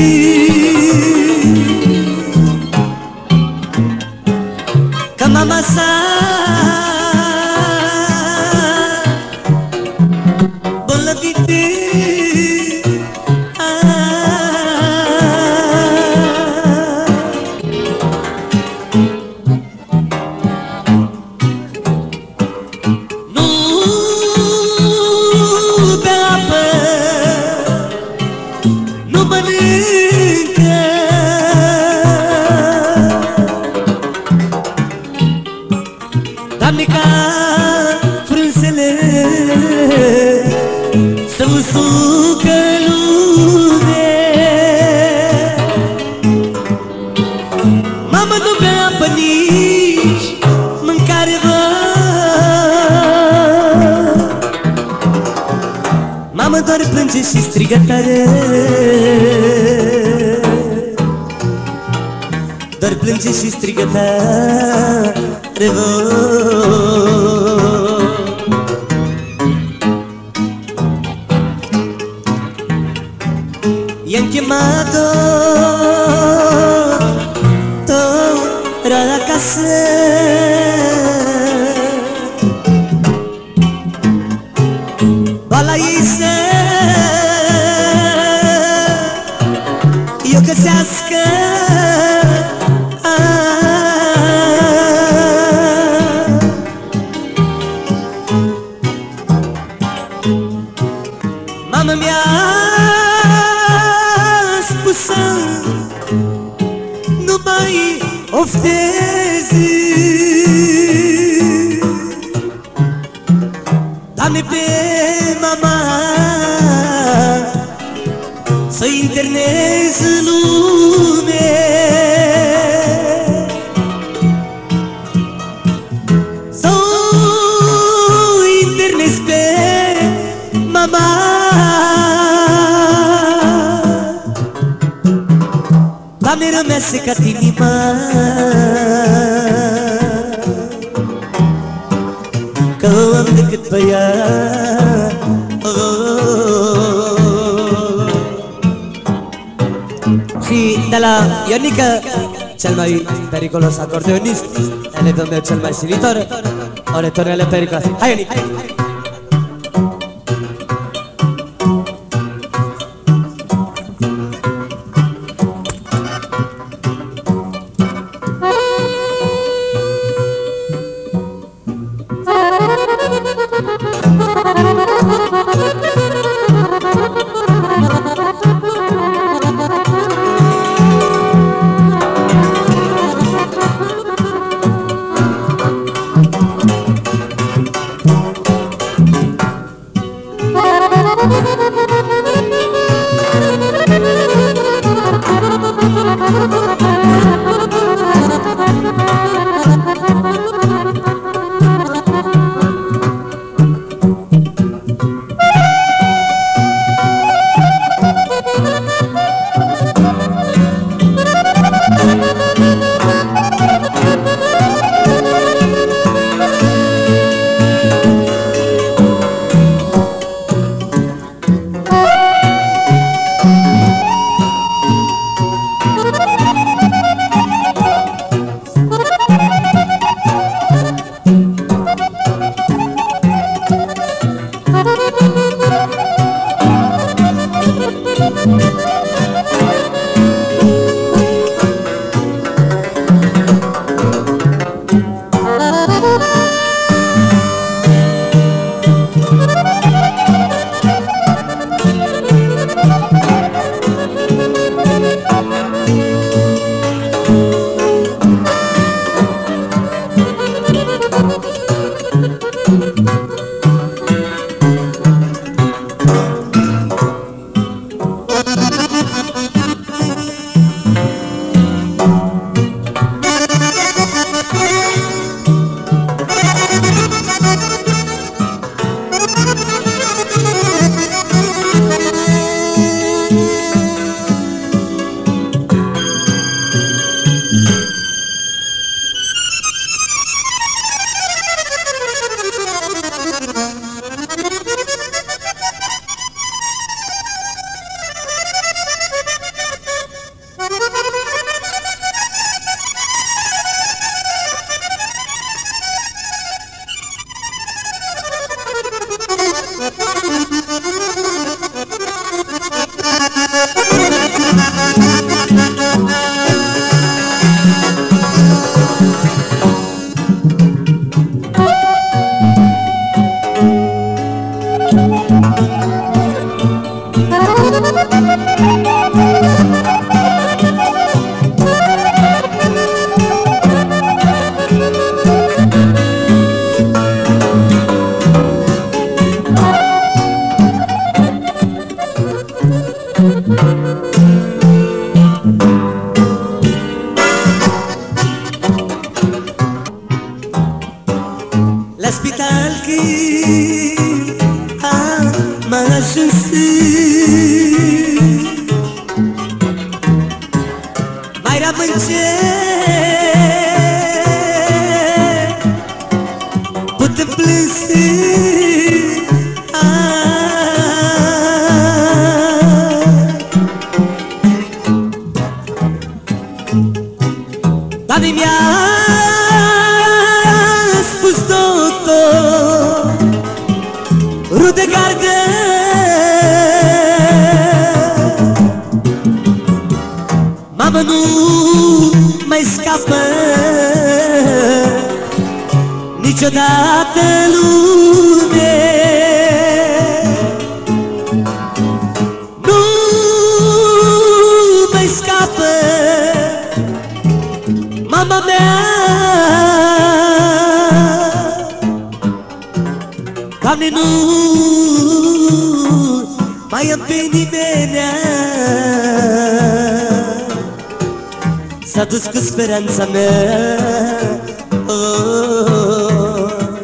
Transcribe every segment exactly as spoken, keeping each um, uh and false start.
Că mama sa bolnăvite Doamne, ca frunzele să usucă lume. Mama, nu bea apă, nici mâncare, bă. Mama doar plânge și strigă tare, doar plânge și strigă tare. I-am chemat-o tot acasă, boala ei să i-o găsească. Mama mi-a spus să nu mai oftezi, Doamne, pe mama să internez în lume. Să internez pe mama, Doamne, rămese ca inima, că o am decât băiat. Și de la Ionica, cel mai periculos acordeonist, eletul meu cel mai silitor, o retornele periculoase. Hai, Ionica! am început putem plânse Dar mi-a spus doctor Rude gardă Mamă, nu mai scapă niciodată lume Nu mai scapă mama mea Doamne, nu mai am pe nimenea S-a dus cu speranța mea oh.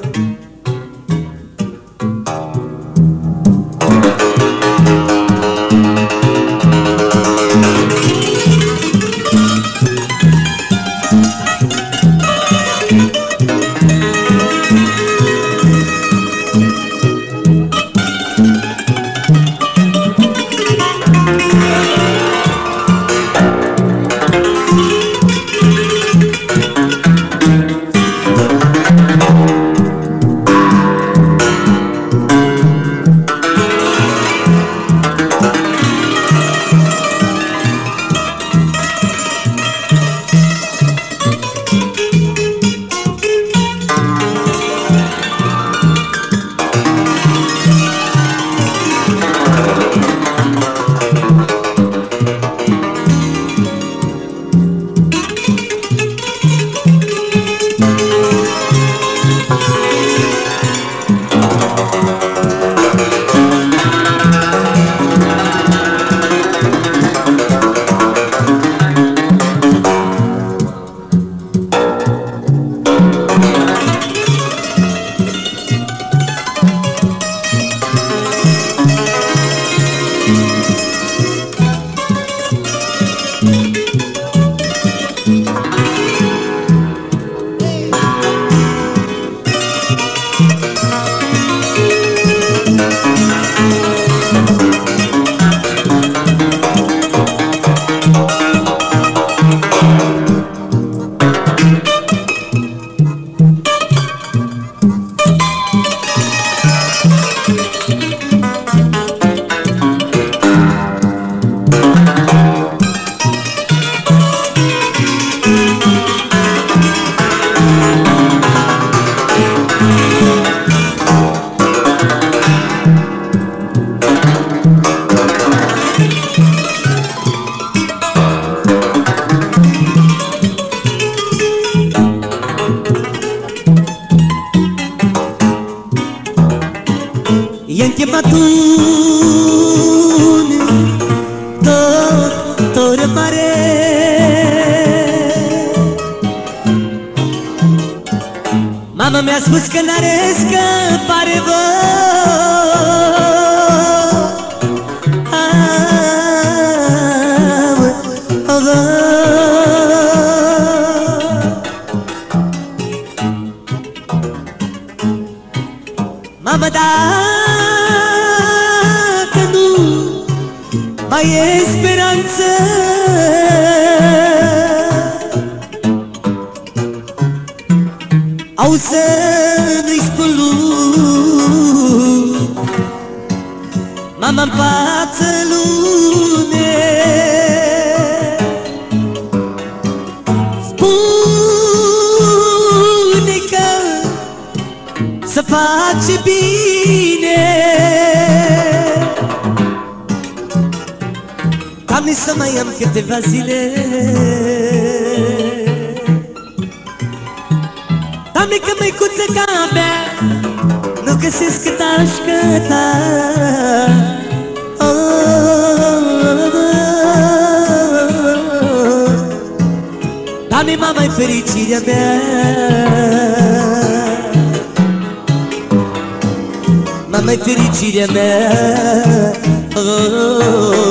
I-am chemat un doctor mare Mama mi-a spus că n-are scăpare, bă Mama, dacă nu mai e speranță Au să nu-i spun lui Mama-n față lume Spune că să face bine Doamne, să mai am câteva zile Doamne, că măicuță ca mea nu găsesc cât aș căta oh, Doamne, mama-i fericirea mea Mama-i fericirea mea oh,